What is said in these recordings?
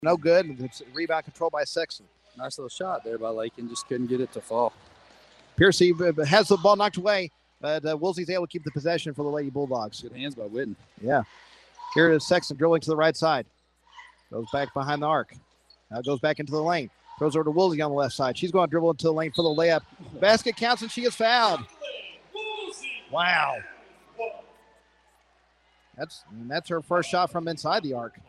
No good. It's rebound controlled by Sexton. Nice little shot there by Lakin. Just couldn't get it to fall. Piercy has the ball knocked away, but Woolsey's able to keep the possession for the Lady Bulldogs. Good hands by Whitten. Yeah. Here is Sexton dribbling to the right side. Goes back behind the arc. Now goes back into the lane. Throws over to Woolsey on the left side. She's going to dribble into the lane for the layup. Basket counts and she is fouled. Wow. That's her first shot from inside the arc.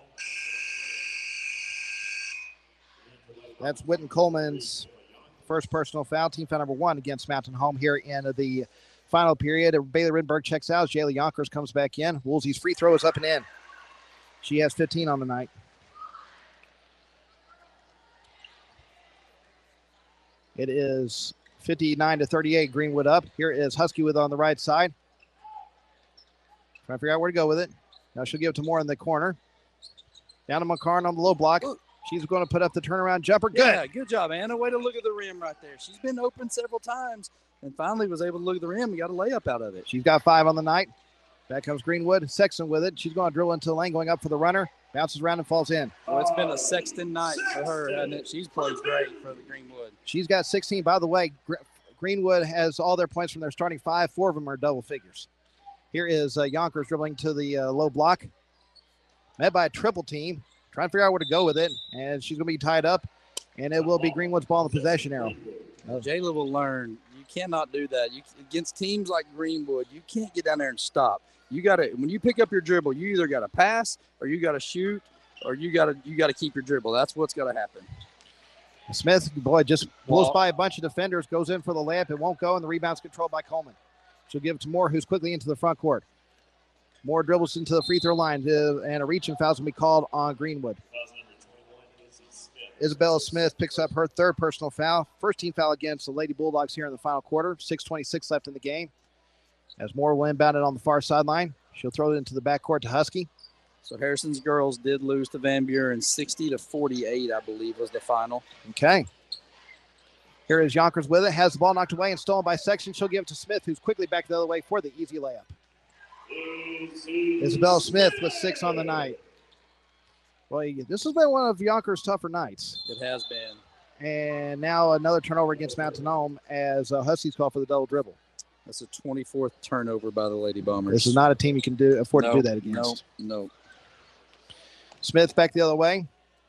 That's Whitten Coleman's first personal foul. Team foul number 1 against Mountain Home here in the final period. Bailey Riddenberg checks out. Jayla Yonkers comes back in. Woolsey's free throw is up and in. She has 15 on the night. It is 59-38. Greenwood up. Here is Husky with on the right side. Trying to figure out where to go with it. Now she'll give it to Moore in the corner. Down to McCarn on the low block. She's going to put up the turnaround jumper. Good. Yeah, good job, Anna. Way to look at the rim right there. She's been open several times and finally was able to look at the rim and got a layup out of it. She's got 5 on the night. Back comes Greenwood. Sexton with it. She's going to drill into the lane, going up for the runner. Bounces around and falls in. Well, it's been a Sexton night for her, hasn't it? She's played great for the Greenwood. She's got 16. By the way, Greenwood has all their points from their starting 5. 4 of them are double figures. Here is Yonkers dribbling to the low block. Met by a triple team. Trying to figure out where to go with it. And she's going to be tied up. And it will be Greenwood's ball in the possession arrow. Jayla will learn. You cannot do that. Against teams like Greenwood, you can't get down there and stop. You got to, when you pick up your dribble, you either got to pass or you got to shoot or you got to keep your dribble. That's what's got to happen. Smith, boy, just blows by a bunch of defenders, goes in for the layup. It won't go, and the rebound's controlled by Coleman. She'll give it to Moore, who's quickly into the front court. Moore dribbles into the free throw line, and a reaching foul is going to be called on Greenwood. Isabella Smith picks up her 3rd personal foul. First team foul against the Lady Bulldogs here in the final quarter. 6:26 left in the game. As Moore will inbound it on the far sideline. She'll throw it into the backcourt to Husky. So Harrison's girls did lose to Van Buren 60-48, I believe, was the final. Okay. Here is Yonkers with it. Has the ball knocked away and stolen by Sexton. She'll give it to Smith, who's quickly back the other way for the easy layup. Isabella Smith with 6 on the night. Well, this has been one of Yonkers' tougher nights. It has been. And now another turnover against Mountain Home as Huskies call for the double dribble. That's a 24th turnover by the Lady Bombers. This is not a team you can afford to do that against. No. Smith back the other way.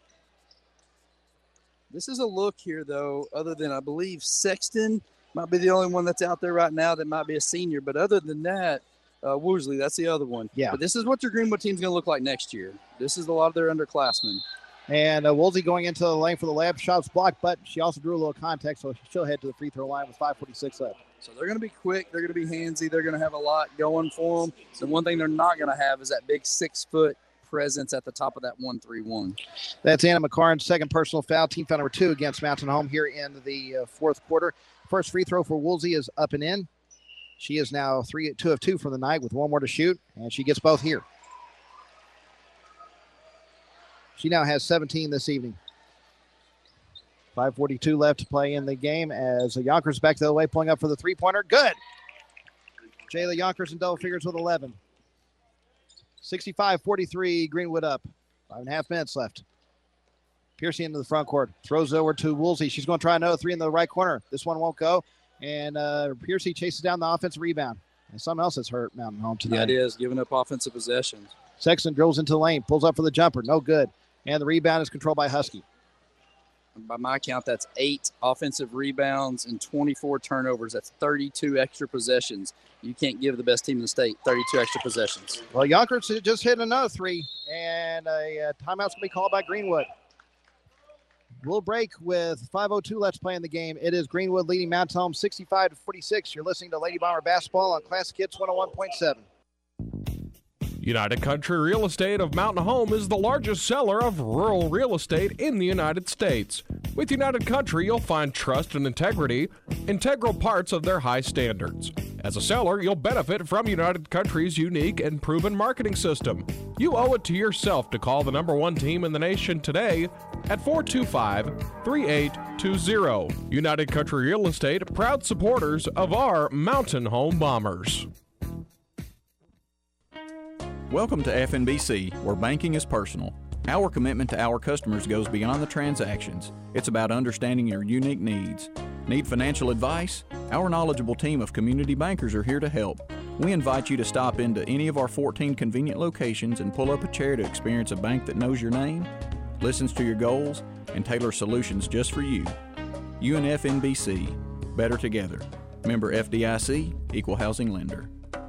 This is a look here, though, other than I believe Sexton might be the only one that's out there right now that might be a senior. But other than that, Woosley, that's the other one. Yeah. But this is what your Greenwood team's going to look like next year. This is a lot of their underclassmen. And Woolsey going into the lane for the layup. Shot's blocked, but she also drew a little contact, so she'll head to the free throw line with 5:46 left. So they're going to be quick. They're going to be handsy. They're going to have a lot going for them. The one thing they're not going to have is that big 6-foot presence at the top of that 1-3-1. That's Anna McCarn's 2nd personal foul. Team foul number 2 against Mountain Home here in the 4th quarter. First free throw for Woolsey is up and in. She is now 2 of 2 from the night with 1 more to shoot, and she gets both here. She now has 17 this evening. 5:42 left to play in the game as Yonkers back the other way, pulling up for the three-pointer. Good. Jayla Yonkers in double figures with 11. 65-43, Greenwood up. 5.5 minutes left. Piercy into the front court. Throws over to Woolsey. She's going to try another 3 in the right corner. This one won't go. And Piercy chases down the offensive rebound. And something else has hurt Mountain Home today. That is, giving up offensive possessions. Sexton drills into the lane, pulls up for the jumper. No good. And the rebound is controlled by Husky. By my count, that's 8 offensive rebounds and 24 turnovers. That's 32 extra possessions. You can't give the best team in the state 32 extra possessions. Well, Yonkers just hit another 3, and a timeout's going to be called by Greenwood. We'll break with 5:02 left to play in the game. It is Greenwood leading Mountain Home 65-46. You're listening to Lady Bomber Basketball on Classic Hits 101.7. United Country Real Estate of Mountain Home is the largest seller of rural real estate in the United States. With United Country, you'll find trust and integrity, integral parts of their high standards. As a seller, you'll benefit from United Country's unique and proven marketing system. You owe it to yourself to call the #1 team in the nation today at 425-3820. United Country Real Estate, proud supporters of our Mountain Home Bombers. Welcome to FNBC, where banking is personal. Our commitment to our customers goes beyond the transactions. It's about understanding your unique needs. Need financial advice? Our knowledgeable team of community bankers are here to help. We invite you to stop into any of our 14 convenient locations and pull up a chair to experience a bank that knows your name, listens to your goals, and tailors solutions just for you. UNFNBC, better together. Member FDIC, Equal Housing Lender.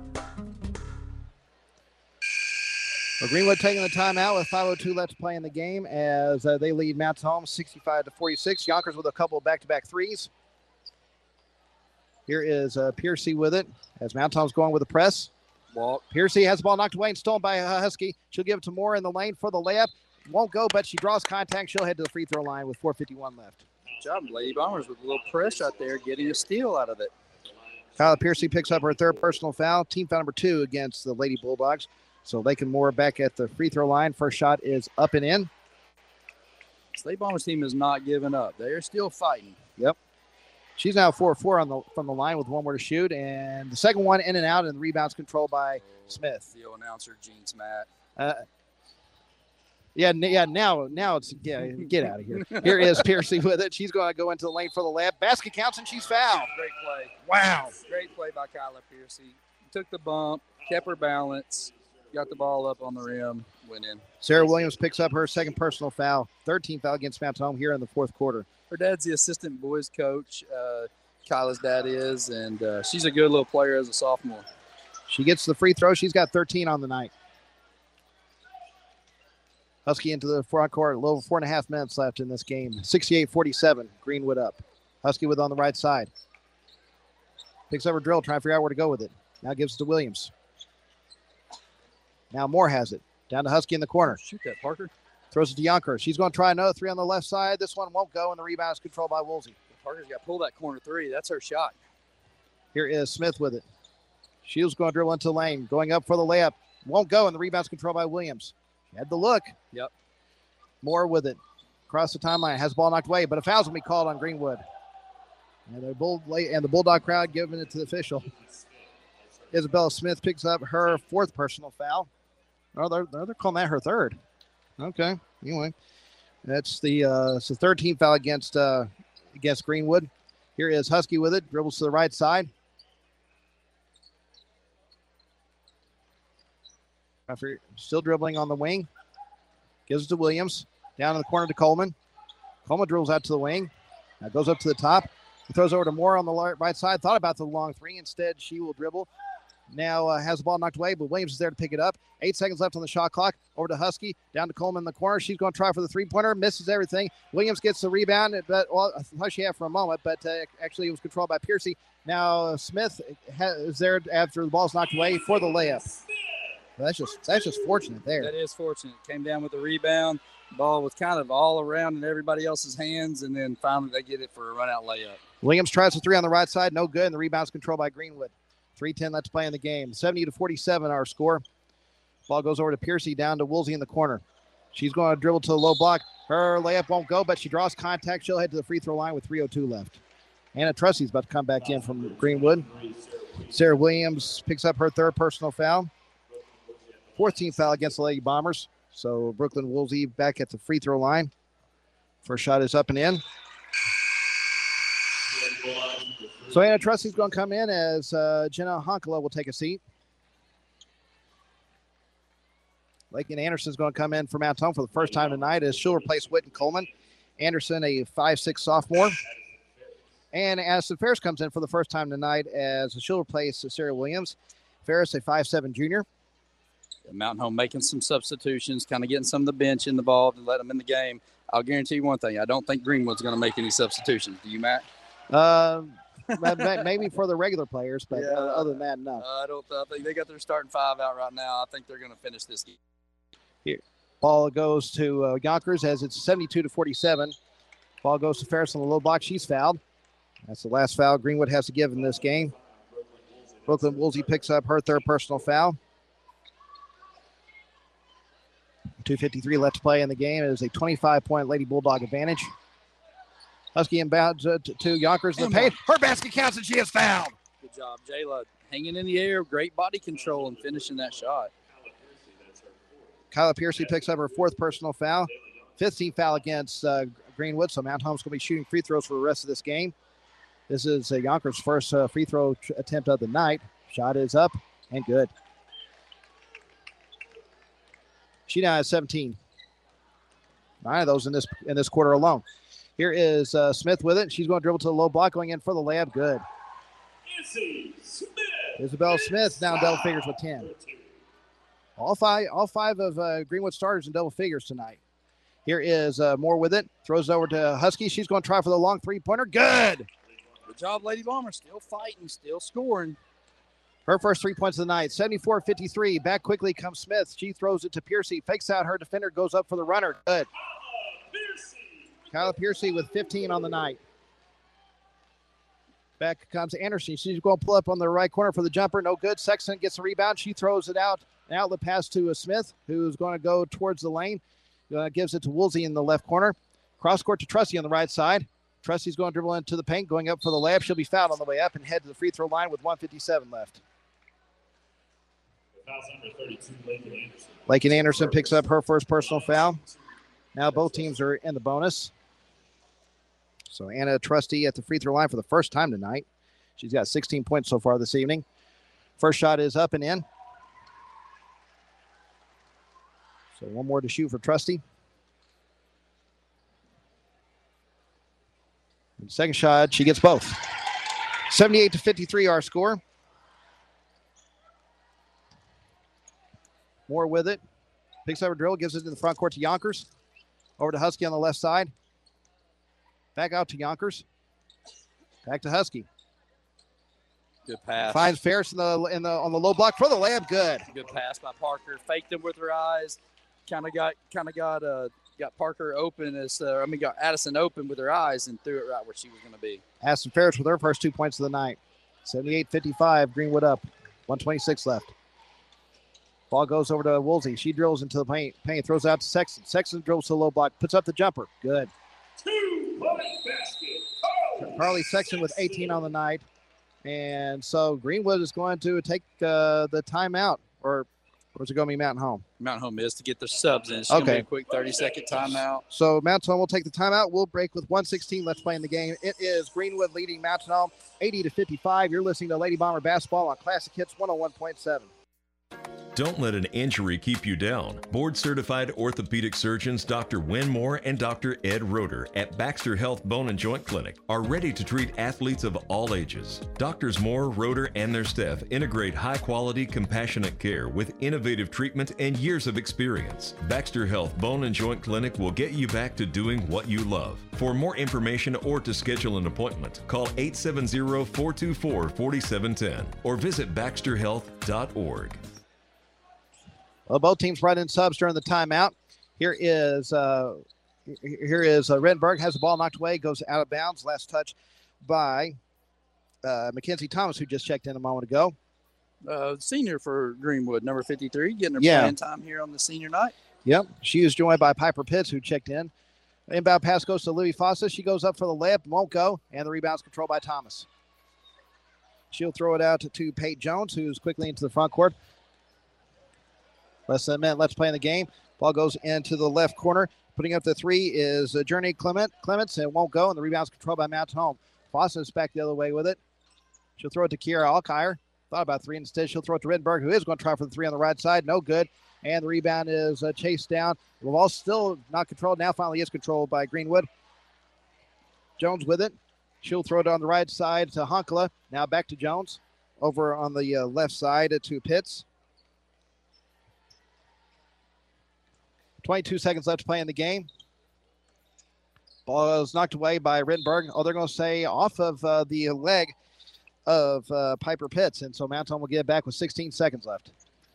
Well, Greenwood taking the timeout with 5:02 left to play in the game as they lead Mountain Home 65-46. Yonkers with a couple of back-to-back threes. Here is Piercy with it as Mountain Home's going with the press. Walk. Piercy has the ball knocked away and stolen by Husky. She'll give it to Moore in the lane for the layup. Won't go, but she draws contact. She'll head to the free throw line with 4:51 left. Good job, Lady Bombers, with a little press out there, getting a steal out of it. Kyla Piercy picks up her third personal foul, team foul number 2 against the Lady Bulldogs. So Lakin Moore back at the free throw line. First shot is up and in. This Lady Bombers team is not giving up. They're still fighting. Yep. She's now 4-4 from the line with one more to shoot. And the second one in and out, and the rebound's controlled by Smith. The announcer, Gene Smatt. Now it's get out of here. Here is Piercy with it. She's going to go into the lane for the layup. Basket counts, and she's fouled. Great play. Wow. Great play by Kyla Piercy. Took the bump, kept her balance, got the ball up on the rim, went in. Sarah Williams picks up her second personal foul, third team foul against Mountain Home here in the fourth quarter. Her dad's the assistant boys coach. Kyla's dad is, and she's a good little player as a sophomore. She gets the free throw. She's got 13 on the night. Husky into the front court. A little over 4.5 minutes left in this game. 68-47. Greenwood up. Husky with on the right side. Picks up her drill, trying to figure out where to go with it. Now gives it to Williams. Now Moore has it. Down to Husky in the corner. Shoot that, Parker. Throws it to Yonkers. She's going to try another three on the left side. This one won't go, and the rebound is controlled by Woolsey. Parker's got to pull that corner three. That's her shot. Here is Smith with it. Shields going to dribble into the lane. Going up for the layup. Won't go, and the rebound's controlled by Williams. She had the look. Yep. Moore with it. Across the timeline. Has the ball knocked away, but a foul's going to be called on Greenwood. And the Bulldog crowd giving it to the official. Isabella Smith picks up her fourth personal foul. Oh, they're calling that her third. Okay. Anyway, that's the third team foul against Greenwood. Here is Husky with it. Dribbles to the right side. After still dribbling on the wing. Gives it to Williams. Down in the corner to Coleman. Coleman dribbles out to the wing. Now goes up to the top. He throws over to Moore on the right side. Thought about the long three. Instead, she will dribble. Now has the ball knocked away, but Williams is there to pick it up. 8 seconds left on the shot clock. Over to Husky. Down to Coleman in the corner. She's going to try for the three-pointer. Misses everything. Williams gets the rebound. But, well, I thought she had for a moment, but actually it was controlled by Piercy. Now Smith is there after the ball's knocked away for the layup. That's just fortunate there. That is fortunate. Came down with the rebound. Ball was kind of all around in everybody else's hands, and then finally they get it for a run-out layup. Williams tries the three on the right side. No good, and the rebound's controlled by Greenwood. 3:10 left to play in the game. 70-47 our score. Ball goes over to Piercy, down to Woolsey in the corner. She's going to dribble to the low block. Her layup won't go, but she draws contact. She'll head to the free throw line with 3:02 left. Anna Trussey's about to come back in from Greenwood. Sarah Williams picks up her third personal foul. Fourth team foul against the Lady Bombers. So Brooklyn Woolsey back at the free throw line. First shot is up and in. So Anna Trussey's going to come in as Jenna Honkala will take a seat. Lakin Anderson's going to come in for Mount Home for the first time tonight as she'll replace Whitten Coleman. Anderson, a 5'6" sophomore. And Addison Ferris comes in for the first time tonight as she'll replace Sarah Williams. Ferris, a 5'7" junior. Mountain Home making some substitutions, kind of getting some of the bench involved and let them in the game. I'll guarantee you one thing. I don't think Greenwood's going to make any substitutions. Do you, Matt? Maybe for the regular players, but other than that, no. I think they got their starting five out right now. I think they're going to finish this game. Here, ball goes to Yonkers as it's 72-47. Ball goes to Ferris on the low block. She's fouled. That's the last foul Greenwood has to give in this game. Brooklyn Woolsey picks up her third personal foul. 2:53 left to play in the game. It is a 25-point Lady Bulldog advantage. Husky inbound to Yonkers in the paint. Her basket counts and she is fouled. Good job, Jayla. Hanging in the air, great body control and finishing that shot. Kyla Piercy picks up her 4th personal foul. 5th team foul against Greenwood, so Mount Home's going to be shooting free throws for the rest of this game. This is Yonkers' first free throw attempt of the night. Shot is up and good. She now has 17. 9 of those in this quarter alone. Here is Smith with it. She's going to dribble to the low block, going in for the layup. Good. Isabel Smith now in double figures with 10. All five of Greenwood starters in double figures tonight. Here is Moore with it. Throws it over to Husky. She's going to try for the long three-pointer. Good. Good job, Lady Bombers. Still fighting, still scoring. Her first 3 points of the night. 74-53. Back quickly comes Smith. She throws it to Piercy. Fakes out her defender. Goes up for the runner. Good. Kyla Piercy with 15 on the night. Back comes Anderson. She's going to pull up on the right corner for the jumper. No good. Sexton gets the rebound. She throws it out. An outlet pass to Smith, who's going to go towards the lane. Gives it to Woolsey in the left corner. Cross court to Trusty on the right side. Trusty's going to dribble into the paint, going up for the layup. She'll be fouled on the way up and head to the free throw line with 1:57 left. Lakin Anderson picks up her first personal foul. Now both teams are in the bonus. So Anna Trusty at the free throw line for the first time tonight. She's got 16 points so far this evening. First shot is up and in. So one more to shoot for Trusty. And second shot, she gets both. 78-53 our score. Moore with it. Picks up a drill, gives it to the front court to Yonkers. Over to Husky on the left side. Back out to Yonkers. Back to Husky. Good pass. Finds Ferris on the low block for the layup. Good. Good pass by Parker. Faked him with her eyes. Got Parker open got Addison open with her eyes and threw it right where she was going to be. Aston Ferris with her first 2 points of the night. 78-55. Greenwood up. 1:26 left. Ball goes over to Woolsey. She drills into the paint. Throws out to Sexton. Sexton drills to the low block. Puts up the jumper. Good. 2-point basket. Carly Sexton with 18 on the night. And so Greenwood is going to take the timeout. Or is it going to be Mountain Home? Mountain Home is to get their subs in. It's going to be a quick 30-second timeout. So Mountain Home will take the timeout. We'll break with 1:16 left play in the game. It is Greenwood leading Mountain Home 80-55. You're listening to Lady Bomber Basketball on Classic Hits 101.7. Don't let an injury keep you down. Board-certified orthopedic surgeons Dr. Win Moore and Dr. Ed Roeder at Baxter Health Bone and Joint Clinic are ready to treat athletes of all ages. Doctors Moore, Roeder, and their staff integrate high-quality, compassionate care with innovative treatment and years of experience. Baxter Health Bone and Joint Clinic will get you back to doing what you love. For more information or to schedule an appointment, call 870-424-4710 or visit baxterhealth.org. Well, both teams brought in subs during the timeout. Here is Renberg, has the ball knocked away, goes out of bounds. Last touch by Mackenzie Thomas, who just checked in a moment ago. Senior for Greenwood, number 53, getting her playing time here on the senior night. Yep, she is joined by Piper Pitts, who checked in. Inbound pass goes to Louis Fossa. She goes up for the layup, won't go, and the rebound's controlled by Thomas. She'll throw it out to Paige Jones, who's quickly into the front court. Less than a minute left to play in the game. Ball goes into the left corner. Putting up the three is Journey Clements, and it won't go, and the rebound's controlled by Mountain Home. Foster's back the other way with it. She'll throw it to Kiera Alkire. Thought about three. Instead, she'll throw it to Rittenberg, who is going to try for the three on the right side. No good. And the rebound is chased down. The ball's still not controlled. Now finally is controlled by Greenwood. Jones with it. She'll throw it on the right side to Honkala. Now back to Jones. Over on the left side to Pitts. 22 seconds left to play in the game. Ball is knocked away by Rittenberg. Oh, they're going to say off of the leg of Piper Pitts. And so Mountain will get it back with 16 seconds left.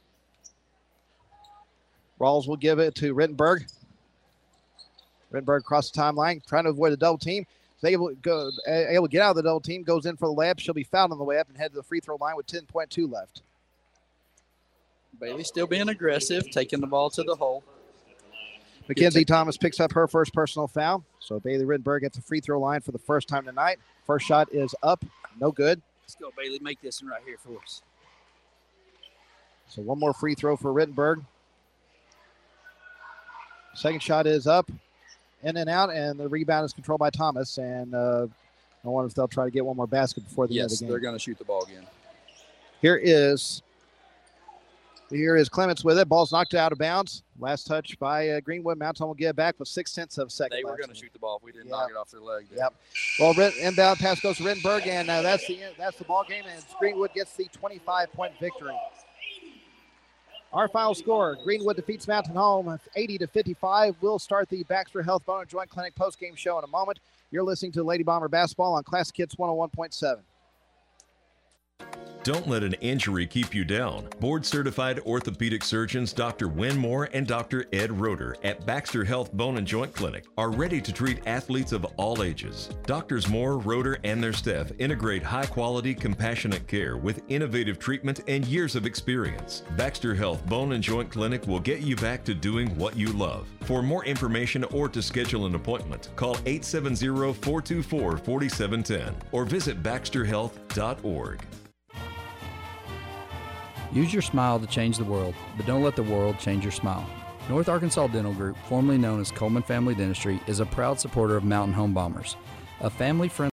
Rawls will give it to Rittenberg. Rittenberg across the timeline, trying to avoid a double team. Is able to get out of the double team, goes in for the layup. She'll be fouled on the way up and head to the free throw line with 10.2 left. Bailey still being aggressive, taking the ball to the hole. Mackenzie Thomas picks up her first personal foul. So Bailey Rittenberg at the free throw line for the first time tonight. First shot is up. No good. Let's go, Bailey. Make this one right here for us. So one more free throw for Rittenberg. Second shot is up, in and out, and the rebound is controlled by Thomas. And I wonder if they'll try to get one more basket before the end of the Yes, game. they're going to shoot the ball again. Here is Clements with it. Ball's knocked out of bounds. Last touch by Greenwood. Mount Home will get it back with 0.6 of a second. They were left. going to shoot the ball if we didn't knock it off their leg. Yep. Well, inbound pass goes to Rittenberg, and that's the ball game, and Greenwood gets the 25-point victory. Our final score: Greenwood defeats Mountain Home 80-55. We'll start the Baxter Health Bone and Joint Clinic post-game show in a moment. You're listening to Lady Bomber Basketball on Classic Hits 101.7. Don't let an injury keep you down. Board-certified orthopedic surgeons Dr. Win Moore and Dr. Ed Roeder at Baxter Health Bone and Joint Clinic are ready to treat athletes of all ages. Doctors Moore, Roeder, and their staff integrate high-quality, compassionate care with innovative treatment and years of experience. Baxter Health Bone and Joint Clinic will get you back to doing what you love. For more information or to schedule an appointment, call 870-424-4710 or visit baxterhealth.org. Use your smile to change the world, but don't let the world change your smile. North Arkansas Dental Group, formerly known as Coleman Family Dentistry, is a proud supporter of Mountain Home Bombers, a family-friendly